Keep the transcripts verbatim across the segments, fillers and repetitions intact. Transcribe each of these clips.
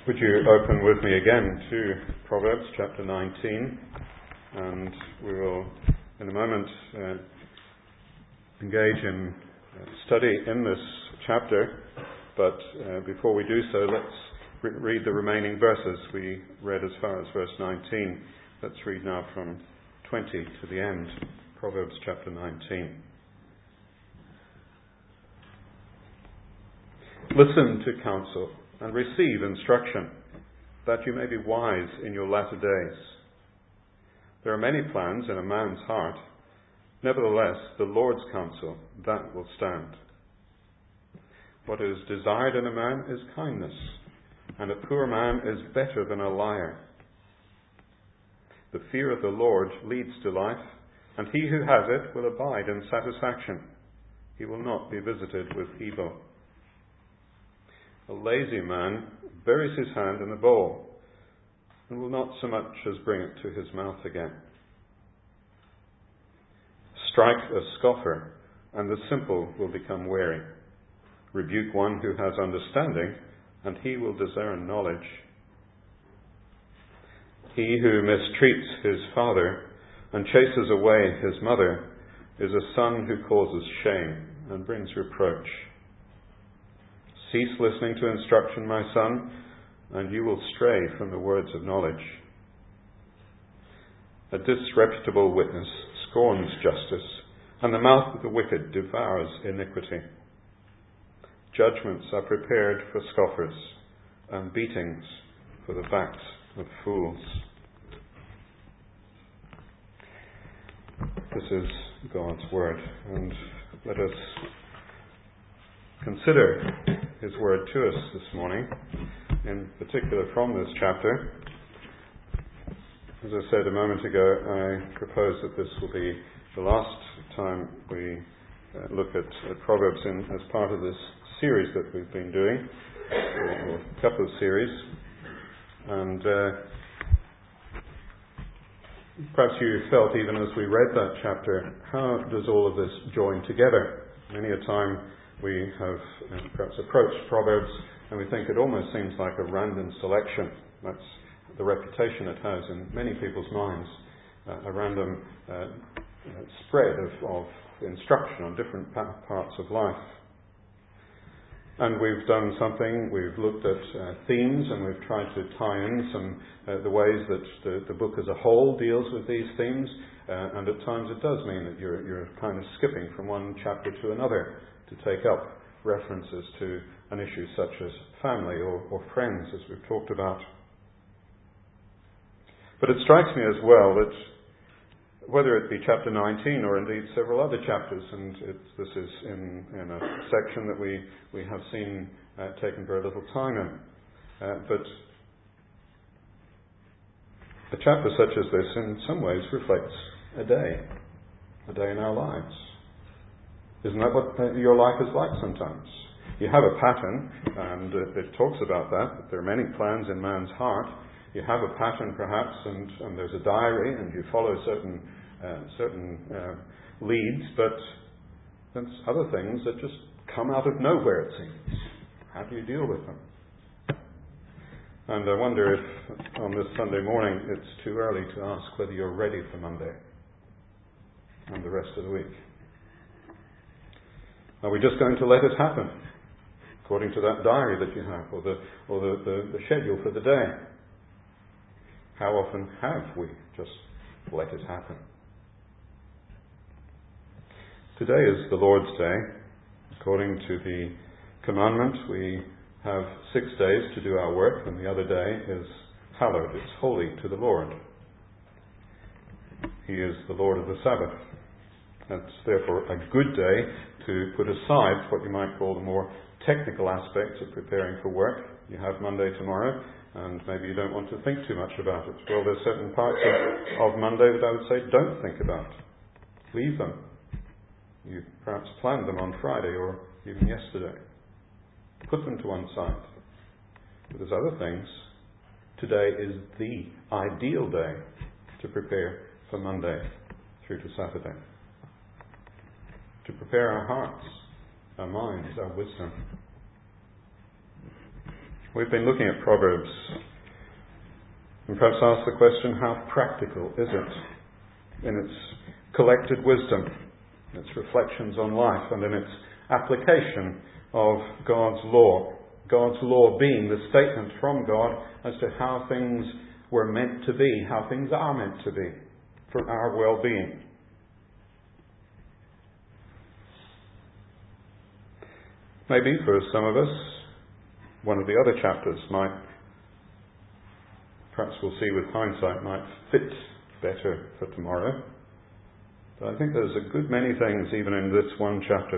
Would you open with me again to Proverbs chapter nineteen, and we will in a moment uh, engage in uh, study in this chapter, but uh, before we do so, let's re- read the remaining verses. We read as far as verse nineteen. Let's read now from twenty to the end. Proverbs chapter nineteen. Listen to counsel and receive instruction, that you may be wise in your latter days. There are many plans in a man's heart. Nevertheless, the Lord's counsel, that will stand. What is desired in a man is kindness, and a poor man is better than a liar. The fear of the Lord leads to life, and he who has it will abide in satisfaction. He will not be visited with evil. A lazy man buries his hand in the bowl, and will not so much as bring it to his mouth again. Strike a scoffer, and the simple will become wary. Rebuke one who has understanding, and he will discern knowledge. He who mistreats his father and chases away his mother is a son who causes shame and brings reproach. Cease listening to instruction, my son, and you will stray from the words of knowledge. A disreputable witness scorns justice, and the mouth of the wicked devours iniquity. Judgments are prepared for scoffers, and beatings for the backs of fools. This is God's word, and let us consider His word to us this morning, in particular from this chapter. As I said a moment ago, I propose that this will be the last time we uh, look at, at Proverbs in, as part of this series that we've been doing, or, or a couple of series. And uh, perhaps you felt, even as we read that chapter, how does all of this join together? Many a time we have uh, perhaps approached Proverbs and we think it almost seems like a random selection. That's the reputation it has in many people's minds, uh, a random uh, uh, spread of, of instruction on different pa- parts of life. And we've done something, we've looked at uh, themes, and we've tried to tie in some uh, the ways that the, the book as a whole deals with these themes, uh, and at times it does mean that you're, you're kind of skipping from one chapter to another to take up references to an issue such as family or, or friends, as we've talked about. But it strikes me as well that whether it be chapter nineteen or indeed several other chapters, and it's, this is in, in a section that we, we have seen uh, taken very little time in, uh, but a chapter such as this in some ways reflects a day, a day in our lives. Isn't that what your life is like sometimes? You have a pattern, and it talks about that, that there are many plans in man's heart. You have a pattern perhaps, and, and there's a diary, and you follow certain uh, certain uh, leads, but there's other things that just come out of nowhere, it seems. How do you deal with them? And I wonder if on this Sunday morning it's too early to ask whether you're ready for Monday and the rest of the week. Are we just going to let it happen according to that diary that you have, or the or the, the, the schedule for the day? How often have we just let it happen? Today is the Lord's Day. According to the commandment, we have six days to do our work, and the other day is hallowed. It's holy to the Lord. He is the Lord of the Sabbath. That's therefore a good day to put aside what you might call the more technical aspects of preparing for work. You have Monday tomorrow, and maybe you don't want to think too much about it. Well, there's certain parts of, of Monday that I would say don't think about. Leave them. You perhaps planned them on Friday or even yesterday. Put them to one side. But there's other things. Today is the ideal day to prepare for Monday through to Saturday. To prepare our hearts, our minds, our wisdom. We've been looking at Proverbs and perhaps asked the question, how practical is it in its collected wisdom, its reflections on life, and in its application of God's law? God's law being the statement from God as to how things were meant to be, how things are meant to be for our well-being. Maybe for some of us, one of the other chapters might, perhaps we'll see with hindsight, might fit better for tomorrow. But I think there's a good many things even in this one chapter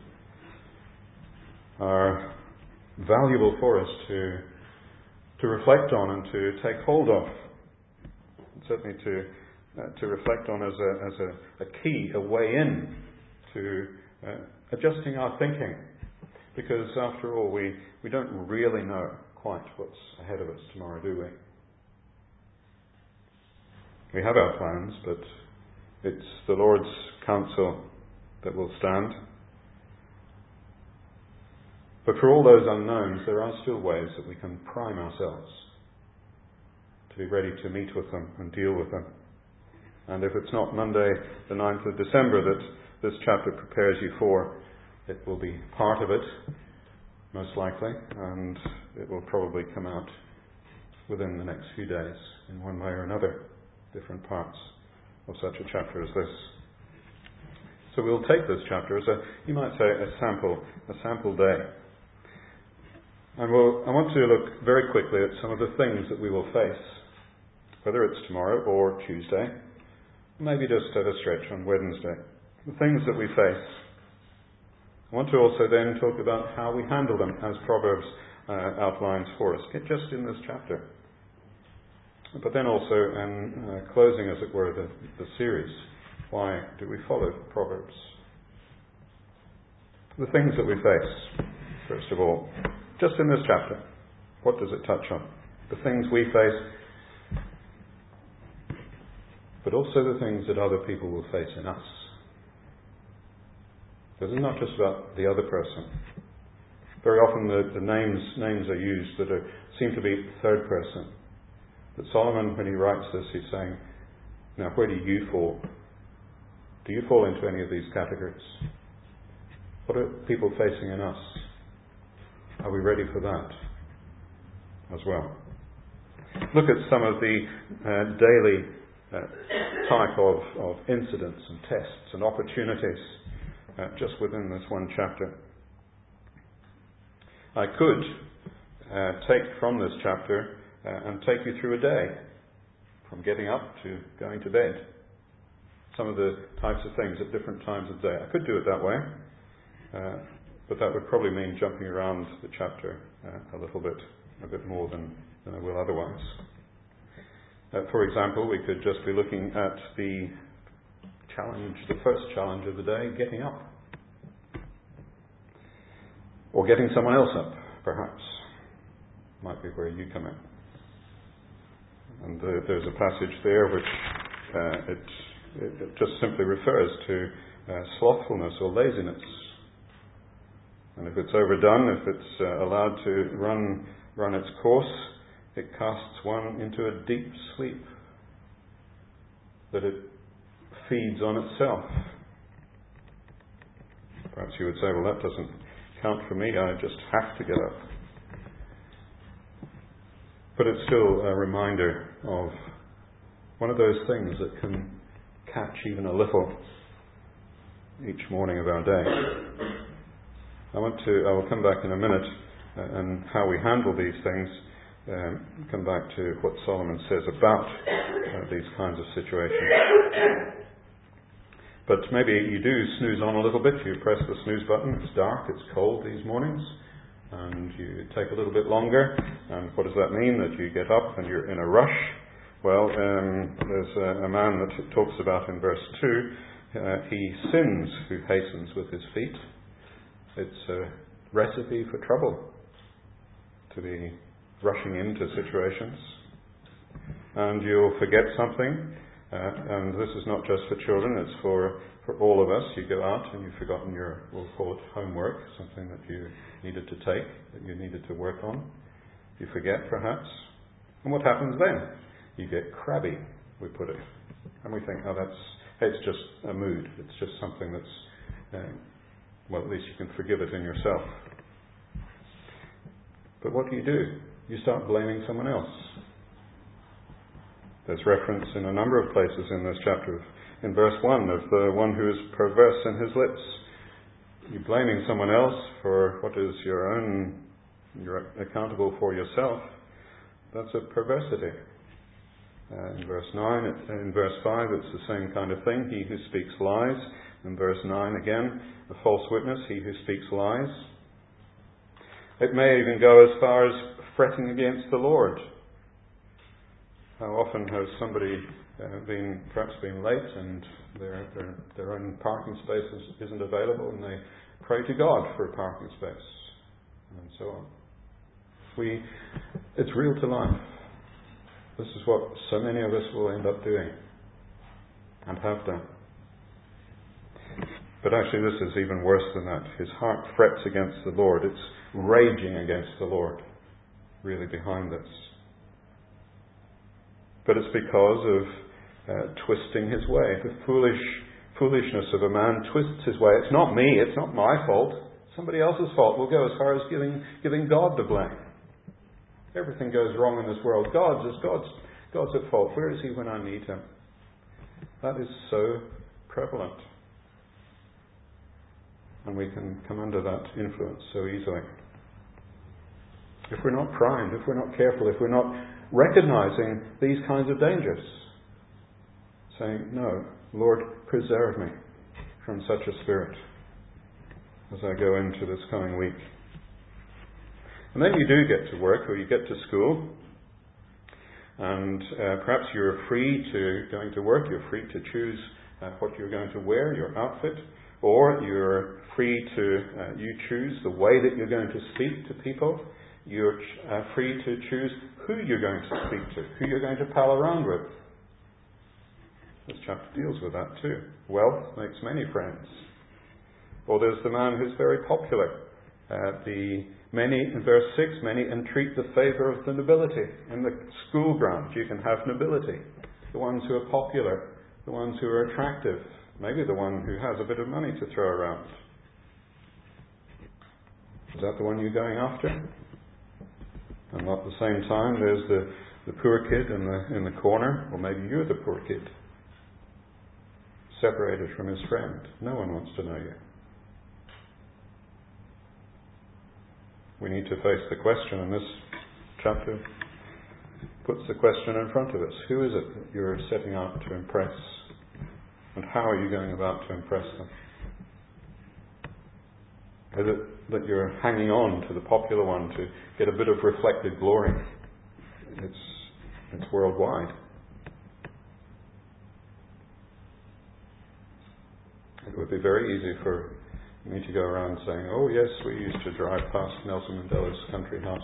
that are valuable for us to to reflect on and to take hold of. And certainly to uh, to reflect on as a as a, a key, a way in to uh, adjusting our thinking. Because after all, we, we don't really know quite what's ahead of us tomorrow, do we? We have our plans, but it's the Lord's counsel that will stand. But for all those unknowns, there are still ways that we can prime ourselves to be ready to meet with them and deal with them. And if it's not Monday, the ninth of December, that this chapter prepares you for, it will be part of it, most likely, and it will probably come out within the next few days in one way or another, different parts of such a chapter as this. So we'll take this chapter as a, you might say, a sample, a sample day. And we'll, I want to look very quickly at some of the things that we will face, whether it's tomorrow or Tuesday, maybe just at a stretch on Wednesday. The things that we face. I want to also then talk about how we handle them, as Proverbs uh, outlines for us, just in this chapter. But then also, in uh, closing, as it were, the, the series, why do we follow Proverbs? The things that we face, first of all, just in this chapter, what does it touch on? The things we face, but also the things that other people will face in us. This is not just about the other person. Very often the, the names names are used that are, seem to be third person. But Solomon, when he writes this, he's saying, now where do you fall? Do you fall into any of these categories? What are people facing in us? Are we ready for that as well? Look at some of the uh, daily uh, type of, of incidents and tests and opportunities Uh, just within this one chapter. I could uh, take from this chapter uh, and take you through a day, from getting up to going to bed. Some of the types of things at different times of day. I could do it that way, uh, but that would probably mean jumping around the chapter uh, a little bit, a bit more than, than I will otherwise. Uh, for example, we could just be looking at the challenge, the first challenge of the day, getting up. Or getting someone else up, perhaps. Might be where you come in. And uh, there's a passage there which uh, it, it, it just simply refers to uh, slothfulness or laziness. And if it's overdone, if it's uh, allowed to run, run its course, it casts one into a deep sleep. That it feeds on itself. Perhaps you would say, well, that doesn't count for me, I just have to get up. But it's still a reminder of one of those things that can catch even a little each morning of our day. I want to, I will come back in a minute uh, and how we handle these things, um, come back to what Solomon says about uh, these kinds of situations. But maybe you do snooze on a little bit. You press the snooze button. It's dark. It's cold these mornings. And you take a little bit longer. And what does that mean? That you get up and you're in a rush? Well, um, there's a, a man that it talks about in verse two. Uh, he sins who hastens with his feet. It's a recipe for trouble to be rushing into situations. And you'll forget something. Uh, and this is not just for children, it's for, for all of us. You go out and you've forgotten your, we'll call it homework, something that you needed to take, that you needed to work on. You forget, perhaps. And what happens then? You get crabby, we put it. And we think, oh, that's, it's just a mood. It's just something that's, uh, well, at least you can forgive it in yourself. But what do you do? You start blaming someone else. There's reference in a number of places in this chapter, in verse one, of the one who is perverse in his lips. You're blaming someone else for what is your own, you're accountable for yourself. That's a perversity. Uh, in verse nine, it, in verse five, it's the same kind of thing. He who speaks lies. In verse nine again, a false witness, he who speaks lies. It may even go as far as fretting against the Lord. How often has somebody uh, been perhaps been late and their, their their own parking space is, isn't available, and they pray to God for a parking space, and so on. We, it's real to life. This is what so many of us will end up doing and have done. But actually this is even worse than that. His heart frets against the Lord. It's raging against the Lord, really, behind this. But it's because of uh, twisting his way. The foolish foolishness of a man twists his way. It's not me, it's not my fault. Somebody else's fault. We'll go as far as giving giving God the blame. Everything goes wrong in this world. God's is God's God's at fault. Where is he when I need him? That is so prevalent. And we can come under that influence so easily. If we're not primed, if we're not careful, if we're not recognizing these kinds of dangers, saying, no, Lord, preserve me from such a spirit as I go into this coming week. And then you do get to work, or you get to school, and uh, perhaps you're free to, going to work, you're free to choose uh, what you're going to wear, your outfit, or you're free to, uh, you choose the way that you're going to speak to people. You're uh, free to choose who you're going to speak to, who you're going to pal around with. This chapter deals with that too. Wealth makes many friends. Or there's the man who's very popular. Uh, the many, in verse six, many entreat the favour of the nobility. In the school ground you can have nobility. The ones who are popular, the ones who are attractive, maybe the one who has a bit of money to throw around. Is that the one you're going after? And at the same time, there's the, the poor kid in the in the corner, or maybe you're the poor kid, separated from his friend. No one wants to know you. We need to face the question, and this chapter puts the question in front of us. Who is it that you're setting out to impress? And how are you going about to impress them? Is it that you're hanging on to the popular one to get a bit of reflected glory? It's, it's worldwide. It would be very easy for me to go around saying, oh yes, we used to drive past Nelson Mandela's country house,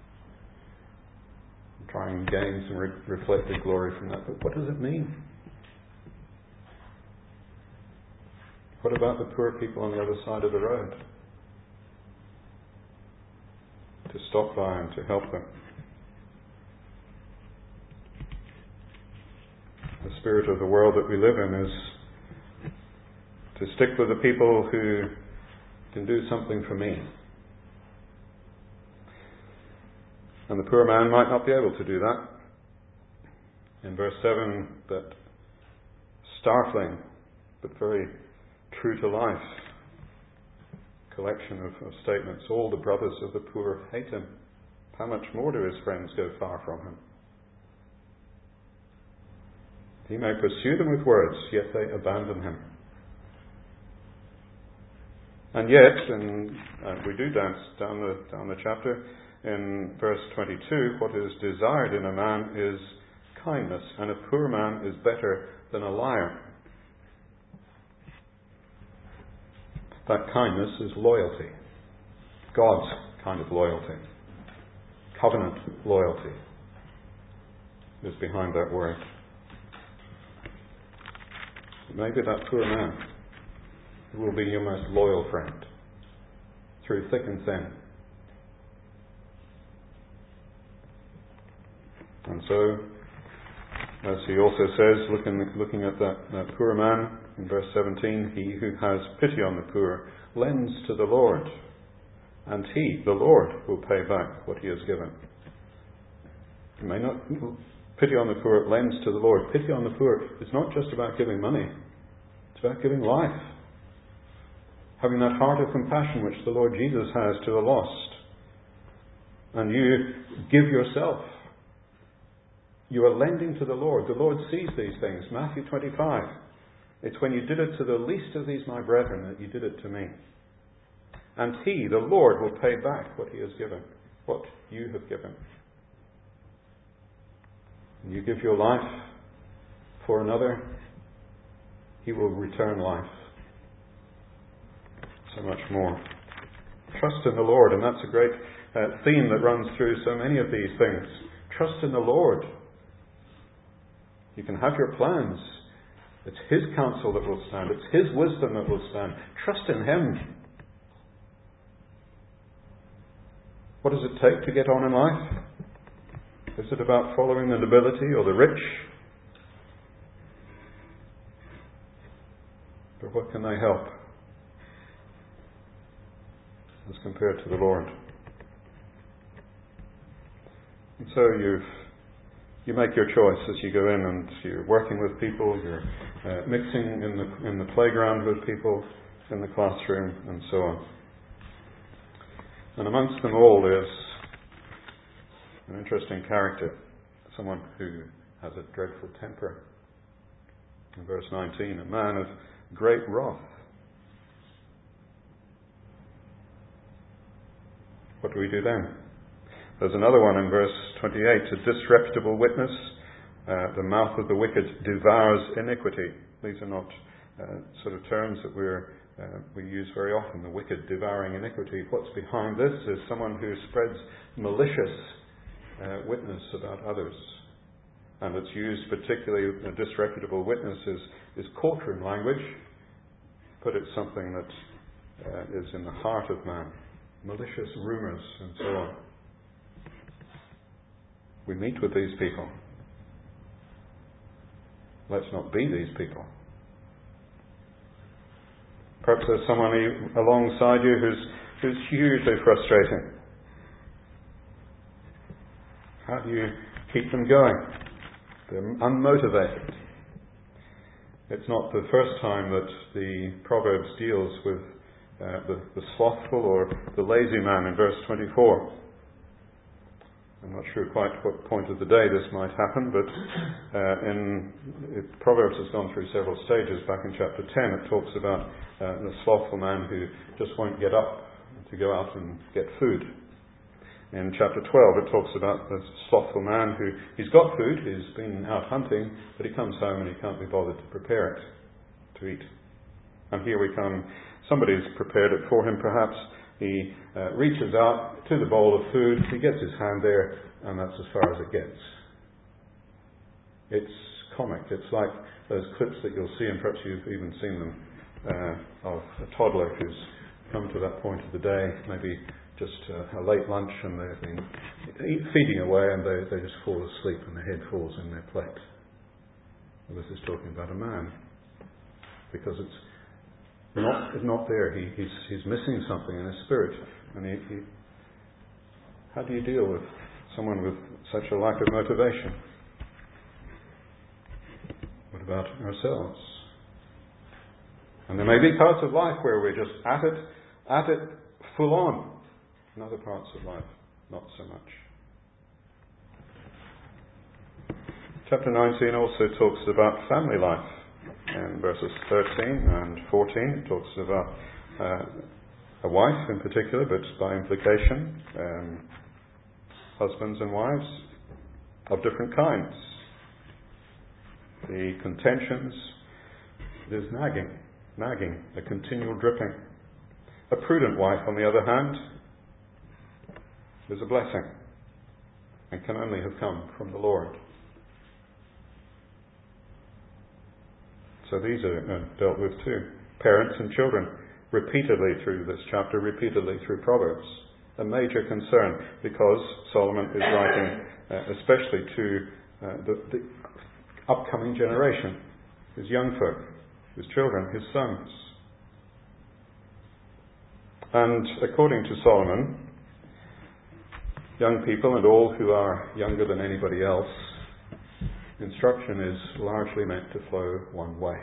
try and gain some re- reflected glory from that. But what does it mean? What about the poor people on the other side of the road? To stop by and to help them. The spirit of the world that we live in is to stick with the people who can do something for me. And the poor man might not be able to do that. In verse seven, that startling but very true to life collection of, of statements. All the brothers of the poor hate him. How much more do his friends go far from him? He may pursue them with words, yet they abandon him. And yet, and uh, we do dance down the down the chapter, in verse twenty-two, what is desired in a man is kindness, and a poor man is better than a liar. That kindness is loyalty. God's kind of loyalty. Covenant loyalty is behind that word. Maybe that poor man will be your most loyal friend through thick and thin. And so, as he also says, looking, looking at that, that poor man in verse seventeen, he who has pity on the poor lends to the Lord, and he, the Lord, will pay back what he has given. You may not pity on the poor lends to the Lord. Pity on the poor is not just about giving money. It's about giving life. Having that heart of compassion which the Lord Jesus has to the lost. And you give yourself. You are lending to the Lord. The Lord sees these things. Matthew twenty-five. It's when you did it to the least of these my brethren that you did it to me. And he, the Lord, will pay back what he has given, what you have given. And you give your life for another, he will return life. So much more. Trust in the Lord, and that's a great uh, theme that runs through so many of these things. Trust in the Lord. You can have your plans. It's his counsel that will stand. It's his wisdom that will stand. Trust in him. What does it take to get on in life? Is it about following the nobility or the rich? But what can they help as compared to the Lord? And so you've, you make your choice as you go in, and you're working with people, you're uh, mixing in the in the playground with people, in the classroom, and so on. And amongst them all there's an interesting character, someone who has a dreadful temper. In verse nineteen, a man of great wrath. What do we do then? There's another one in verse twenty-eight, a disreputable witness. Uh, the mouth of the wicked devours iniquity. These are not uh, sort of terms that we're, uh, we use very often, the wicked devouring iniquity. What's behind this is someone who spreads malicious uh, witness about others. And it's used particularly, a disreputable witness is, is courtroom language, but it's something that uh, is in the heart of man. Malicious rumours and so on. We meet with these people. Let's not be these people. Perhaps there's someone alongside you who's, who's hugely frustrating. How do you keep them going? They're unmotivated. It's not the first time that the Proverbs deals with uh, the, the slothful or the lazy man in verse twenty-four. I'm not sure quite what point of the day this might happen, but uh, in it, Proverbs has gone through several stages. Back in chapter ten, it talks about uh, the slothful man who just won't get up to go out and get food. In chapter twelve, it talks about the slothful man who, he's got food, he's been out hunting, but he comes home and he can't be bothered to prepare it, to eat. And here we come, somebody's prepared it for him perhaps. He uh, reaches out to the bowl of food, he gets his hand there, and that's as far as it gets. It's comic. It's like those clips that you'll see, and perhaps you've even seen them, uh, of a toddler who's come to that point of the day, maybe just uh, a late lunch, and they've been eat, feeding away, and they, they just fall asleep, and their head falls in their plate. Well, this is talking about a man, because it's Not, not there. He, he's, he's missing something in his spirit. And he, he, how do you deal with someone with such a lack of motivation? What about ourselves? And there may be parts of life where we're just at it, at it full on. In other parts of life, not so much. Chapter nineteen also talks about family life. In verses thirteen and fourteen, it talks about uh, a wife in particular, but by implication, um, husbands and wives of different kinds. The contentions, there's nagging, nagging, a continual dripping. A prudent wife, on the other hand, is a blessing and can only have come from the Lord. So these are uh, dealt with too. Parents and children, repeatedly through this chapter, repeatedly through Proverbs. A major concern, because Solomon is writing uh, especially to uh, the, the upcoming generation, his young folk, his children, his sons. And according to Solomon, young people and all who are younger than anybody else, instruction is largely meant to flow one way.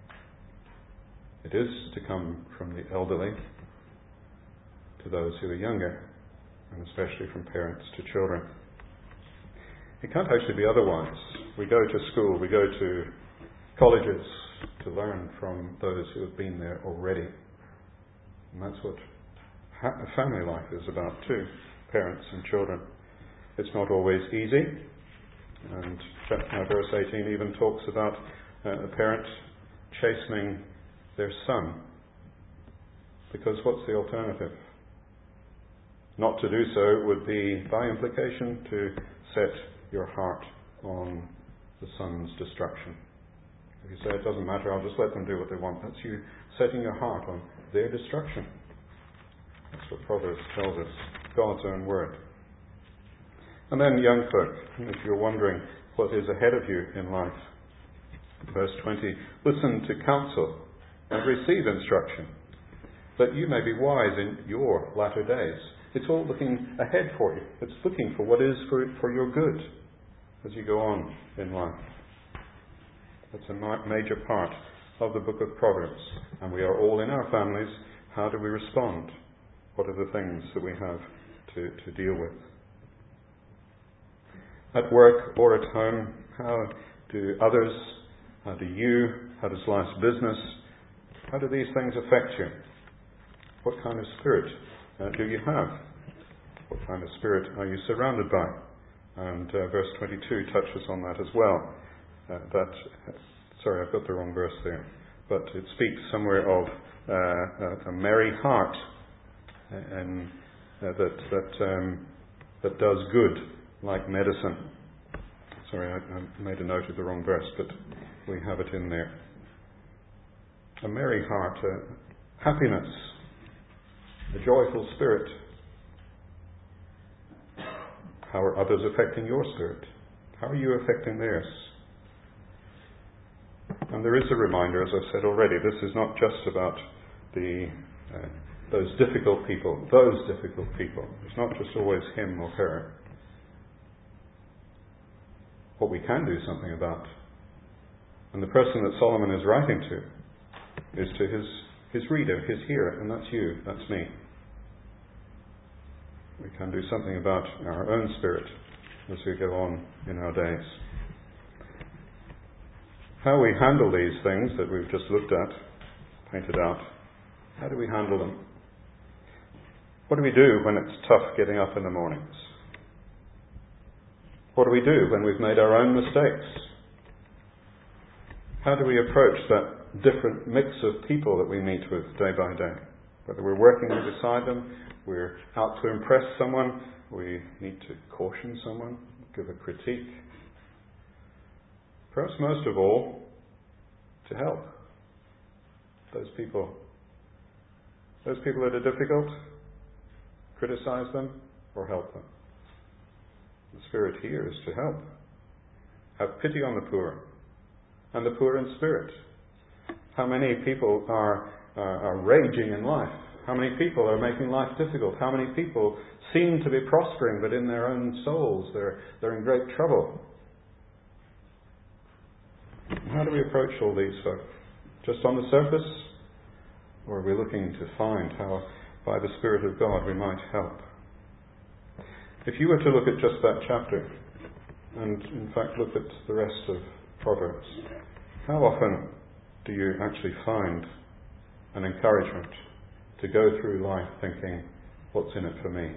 It is to come from the elderly to those who are younger, and especially from parents to children. It can't actually be otherwise. We go to school, we go to colleges to learn from those who have been there already. And that's what ha- family life is about too, parents and children. It's not always easy, and chapter, verse eighteen even talks about uh, a parent chastening their son, because what's the alternative? Not to do so would be, by implication, to set your heart on the son's destruction. If you say, it doesn't matter, I'll just let them do what they want, that's you setting your heart on their destruction. That's what Proverbs tells us, God's own word. And then young folk, if you're wondering what is ahead of you in life, verse twenty, listen to counsel and receive instruction, that you may be wise in your latter days. It's all looking ahead for you. It's looking for what is for, for your good as you go on in life. That's a ma- major part of the book of Proverbs. And we are all in our families. How do we respond? What are the things that we have to, to deal with? At work or at home, how do others, how do you, how does life's business, how do these things affect you? What kind of spirit uh, do you have? What kind of spirit are you surrounded by? And uh, verse twenty-two touches on that as well. Uh, that, uh, sorry, I've got the wrong verse there. But it speaks somewhere of uh, a, a merry heart and uh, that that um, that does good like medicine. Sorry, I, I made a note of the wrong verse, but we have it in there. A merry heart, uh, happiness, a joyful spirit. How are others affecting your spirit? How are you affecting theirs? And there is a reminder, as I've said already, this is not just about the uh, those difficult people, those difficult people. It's not just always him or her. What we can do something about, and the person that Solomon is writing to, is to his, his reader, his hearer, and that's you, that's me. We can do something about our own spirit as we go on in our days. How we handle these things that we've just looked at, painted out, how do we handle them? What do we do when it's tough getting up in the mornings? What do we do when we've made our own mistakes? How do we approach that different mix of people that we meet with day by day? Whether we're working beside them, we're out to impress someone, we need to caution someone, give a critique. Perhaps most of all, to help those people. Those people that are difficult, criticize them or help them. The Spirit here is to help. Have pity on the poor and the poor in spirit. How many people are, uh, are raging in life? How many people are making life difficult? How many people seem to be prospering, but in their own souls they're, they're in great trouble? How do we approach all these folk? Just on the surface? Or are we looking to find how, by the Spirit of God, we might help? If you were to look at just that chapter, and in fact look at the rest of Proverbs, how often do you actually find an encouragement to go through life thinking, what's in it for me?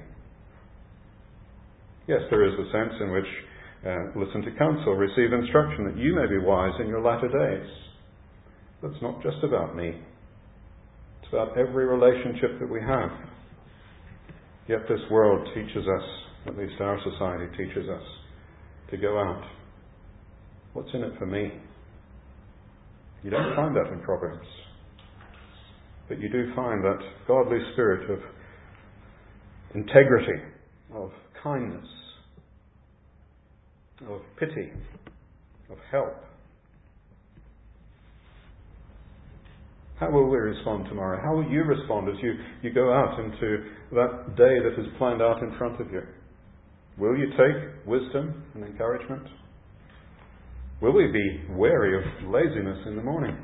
Yes, there is a sense in which uh, listen to counsel, receive instruction, that you may be wise in your latter days. But it's not just about me. It's about every relationship that we have. Yet this world teaches us, at least our society teaches us, to go out. What's in it for me? You don't find that in Proverbs. But you do find that godly spirit of integrity, of kindness, of pity, of help. How will we respond tomorrow? How will you respond as you, you go out into that day that is planned out in front of you? Will you take wisdom and encouragement? Will we be wary of laziness in the morning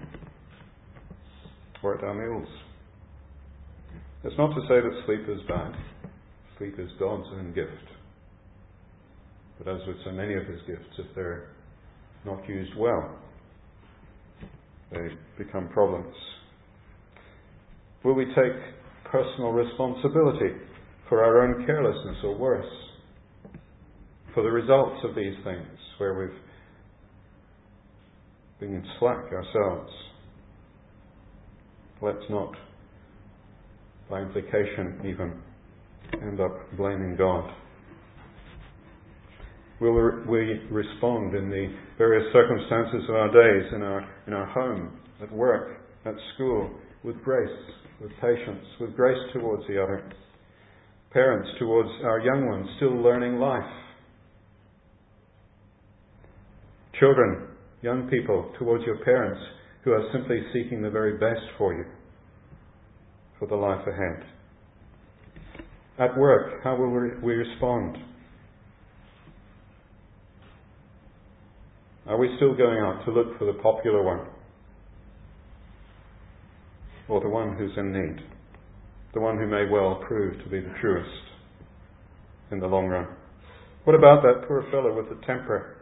or at our meals? It's not to say that sleep is bad. Sleep is God's own gift. But as with so many of His gifts, if they're not used well, they become problems. Will we take personal responsibility for our own carelessness or worse, for the results of these things where we've been slack ourselves? Let's not, by implication even, end up blaming God. Will we respond in the various circumstances of our days, in our in our home, at work, at school, with grace, with patience, with grace towards the other? Parents towards our young ones still learning life. Children, young people towards your parents who are simply seeking the very best for you, for the life ahead. At work, how will we respond? Are we still going out to look for the popular one? Or the one who's in need? The one who may well prove to be the truest in the long run? What about that poor fellow with the temper?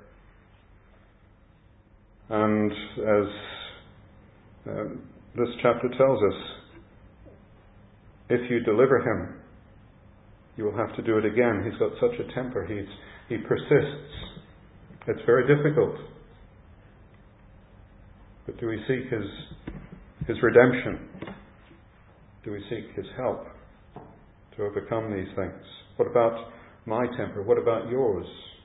And as uh, this chapter tells us, if you deliver him, you will have to do it again. He's got such a temper. He's, he persists. It's very difficult. But do we seek his, his redemption? Do we seek his help to overcome these things? What about my temper? What about yours?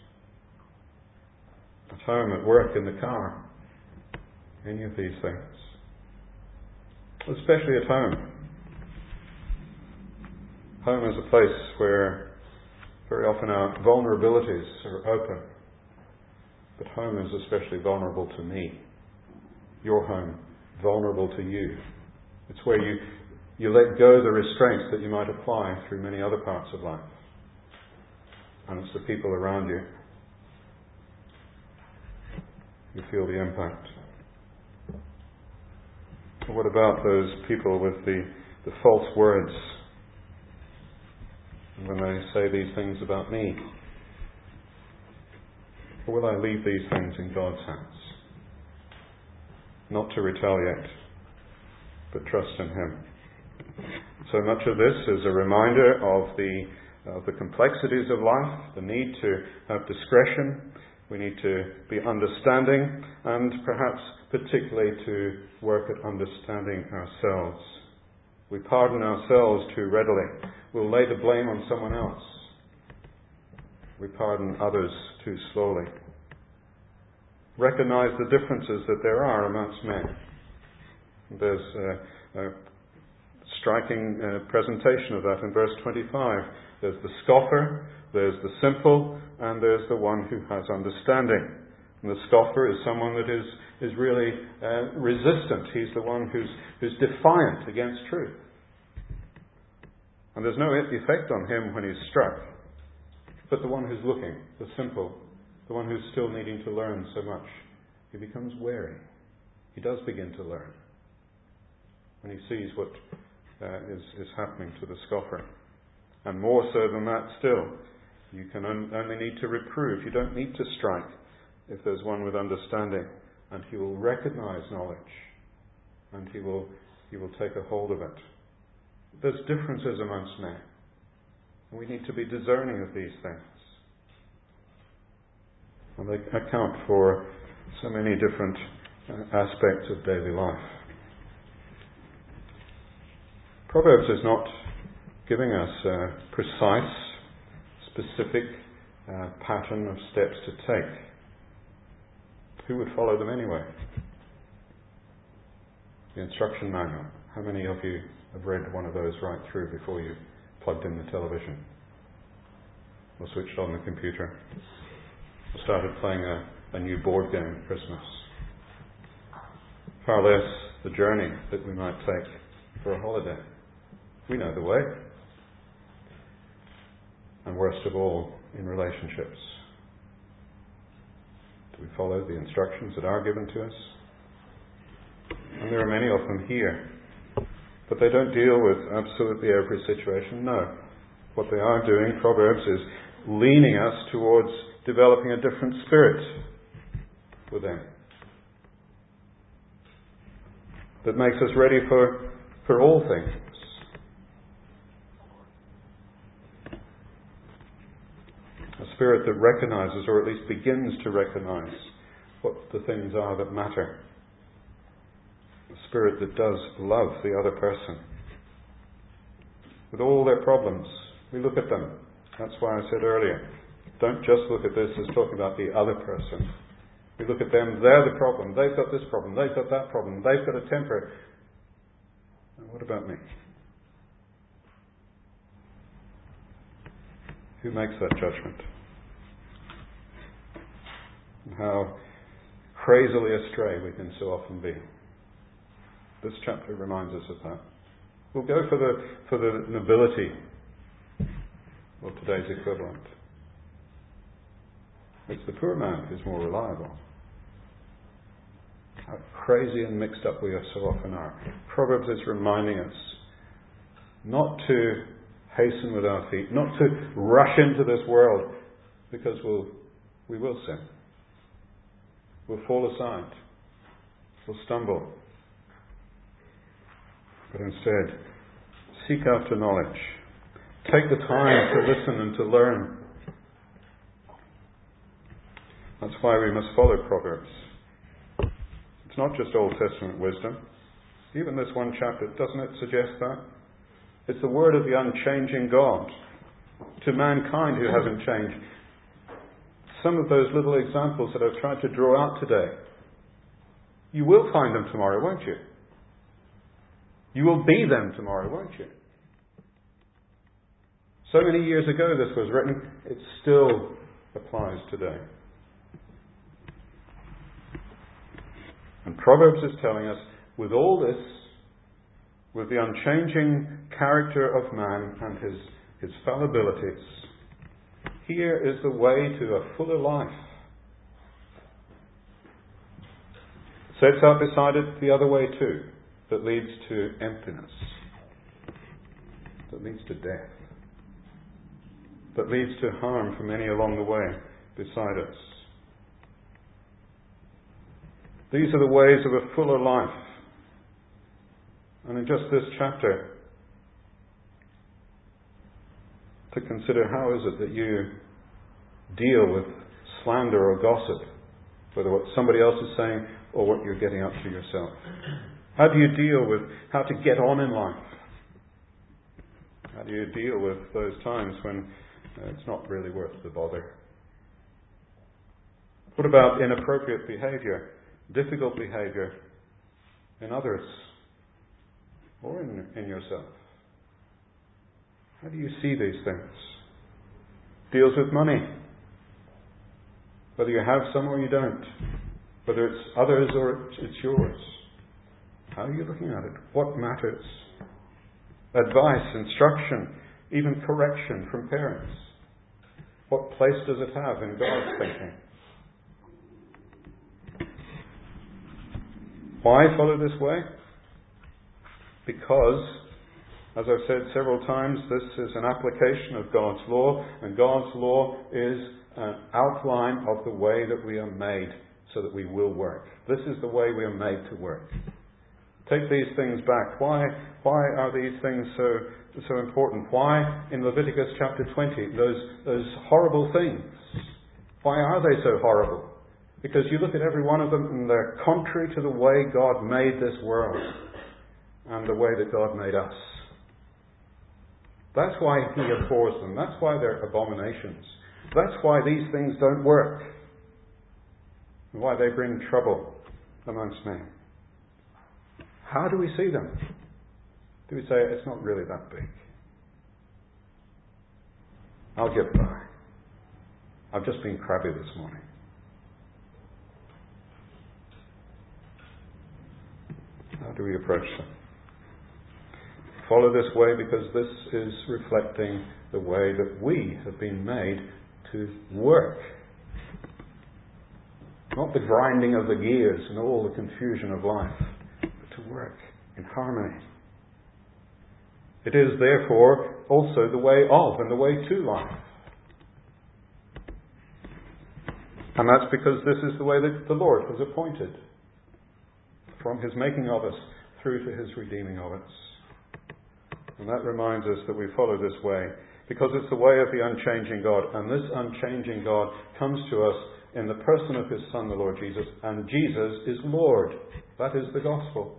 At home, at work, in the car? Any of these things? Especially at home. Home is a place where very often our vulnerabilities are open. But home is especially vulnerable to me. Your home, vulnerable to you. It's where you, you let go the restraints that you might apply through many other parts of life. And it's the people around you who feel the impact. What about those people with the, the false words? When they say these things about me? Or will I leave these things in God's hands? Not to retaliate, but trust in Him. So much of this is a reminder of the, of the complexities of life, the need to have discretion. We need to be understanding, and perhaps particularly to work at understanding ourselves. We pardon ourselves too readily. We'll lay the blame on someone else. We pardon others too slowly. Recognize the differences that there are amongst men. There's a, a striking uh, presentation of that in verse twenty-five. There's the scoffer, there's the simple, and there's the one who has understanding. And the scoffer is someone that is, is really uh, resistant. He's the one who's, who's defiant against truth. And there's no effect on him when he's struck. But the one who's looking, the simple, the one who's still needing to learn so much, he becomes wary. He does begin to learn when he sees what uh, is, is happening to the scoffer. And more so than that still, you can un- only need to reprove. You don't need to strike if there's one with understanding. And he will recognize knowledge. And he will, he will take a hold of it. There's differences amongst men. And we need to be discerning of these things. And they account for so many different uh, aspects of daily life. Proverbs is not giving us a precise, specific uh, pattern of steps to take. Who would follow them anyway? The instruction manual. How many of you have read one of those right through before you plugged in the television or switched on the computer? started playing a, a new board game at Christmas. Far less the journey that we might take for a holiday. We know the way. And worst of all, in relationships. Do we follow the instructions that are given to us? And there are many of them here. But they don't deal with absolutely every situation. No. What they are doing, Proverbs, is leaning us towards developing a different spirit within. That makes us ready for, for all things. A spirit that recognizes, or at least begins to recognize, what the things are that matter. A spirit that does love the other person. With all their problems, we look at them. That's why I said earlier, don't just look at this as talking about the other person. We look at them, they're the problem. They've got this problem. They've got that problem. They've got a temper. And what about me? Who makes that judgment? And how crazily astray we can so often be. This chapter reminds us of that. We'll go for the for the nobility, or today's equivalent. It's the poor man who's more reliable. How crazy and mixed up we so often are. Proverbs is reminding us not to hasten with our feet, not to rush into this world, because we'll, we will sin. We'll fall aside. We'll stumble. But instead, seek after knowledge. Take the time to listen and to learn. That's why we must follow Proverbs. It's not just Old Testament wisdom. Even this one chapter, doesn't it suggest that? It's the word of the unchanging God to mankind who hasn't changed. Some of those little examples that I've tried to draw out today, you will find them tomorrow, won't you? You will be them tomorrow, won't you? So many years ago this was written, it still applies today. And Proverbs is telling us, with all this, with the unchanging character of man and his, his fallibilities, here is the way to a fuller life. Sets out beside it the other way too, that leads to emptiness, that leads to death, that leads to harm for many along the way beside us. These are the ways of a fuller life. And in just this chapter, to consider how is it that you deal with slander or gossip, whether what somebody else is saying or what you're getting up to yourself. How do you deal with how to get on in life? How do you deal with those times when uh, it's not really worth the bother? What about inappropriate behaviour, difficult behaviour in others or in, in yourself? How do you see these things? Deals with money. Whether you have some or you don't. Whether it's others or it's yours. How are you looking at it? What matters? Advice, instruction, even correction from parents. What place does it have in God's thinking? Why follow this way? Because, as I've said several times, this is an application of God's law, and God's law is an outline of the way that we are made so that we will work. This is the way we are made to work. Take these things back. Why, why are these things so, so important? Why, in Leviticus chapter twenty, those, those horrible things? Why are they so horrible? Because you look at every one of them and they're contrary to the way God made this world and the way that God made us. That's why He abhors them. That's why they're abominations. That's why these things don't work. And why they bring trouble amongst men. How do we see them? Do we say, it's not really that big? I'll get by. I've just been crabby this morning. How do we approach them? Follow this way because this is reflecting the way that we have been made to work. Not the grinding of the gears and all the confusion of life, but to work in harmony. It is therefore also the way of and the way to life. And that's because this is the way that the Lord has appointed, from His making of us through to His redeeming of us. And that reminds us that we follow this way because it's the way of the unchanging God. And this unchanging God comes to us in the person of His Son, the Lord Jesus. And Jesus is Lord. That is the gospel.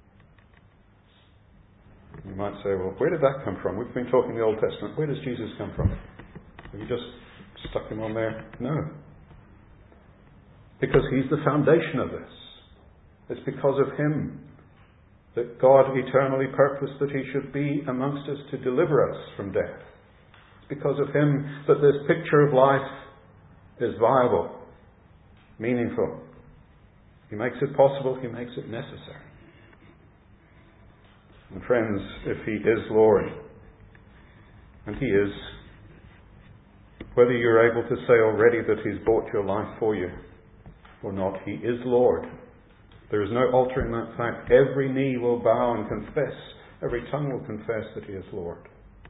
You might say, well, where did that come from? We've been talking the Old Testament. Where does Jesus come from? Have you just stuck Him on there? No. Because He's the foundation of this. It's because of Him that God eternally purposed that He should be amongst us to deliver us from death. It's because of Him that this picture of life is viable, meaningful. He makes it possible, He makes it necessary. And friends, if He is Lord, and He is, whether you're able to say already that He's bought your life for you or not, He is Lord. There is no altering that fact. Every knee will bow and confess, every tongue will confess that He is Lord.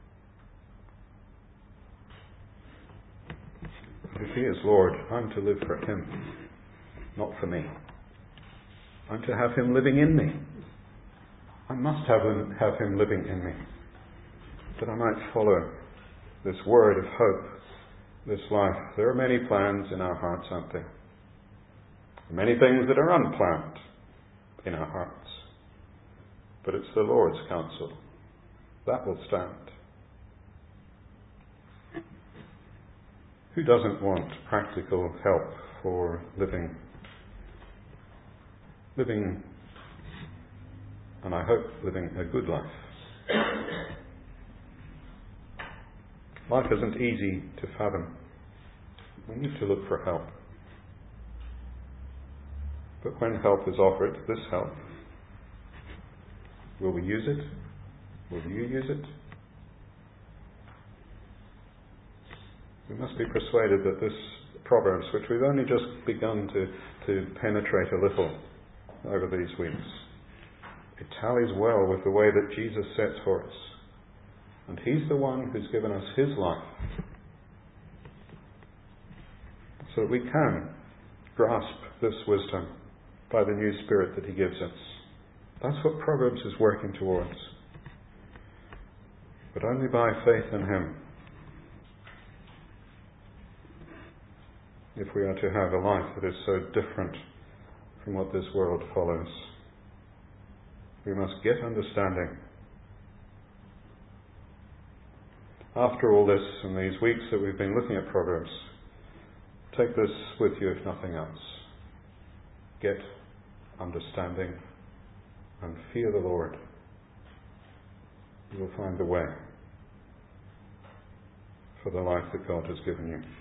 If He is Lord, I'm to live for Him, not for me. I'm to have Him living in me. I must have him, have him living in me, that I might follow this word of hope, this life. There are many plans in our hearts, aren't there? Many things that are unplanned in our hearts. But it's the Lord's counsel. That will stand. Who doesn't want practical help for living? Living And I hope living a good life. Life isn't easy to fathom. We need to look for help. But when help is offered, this help, will we use it? Will you use it? We must be persuaded that this Proverbs, which we've only just begun to, to penetrate a little over these weeks, it tallies well with the way that Jesus sets for us. And He's the one who's given us His life so that we can grasp this wisdom by the new Spirit that He gives us. That's what Proverbs is working towards. But only by faith in Him, if we are to have a life that is so different from what this world follows. We must get understanding. After all this, in these weeks that we've been looking at Proverbs, take this with you if nothing else. Get understanding and fear the Lord. You will find the way for the life that God has given you.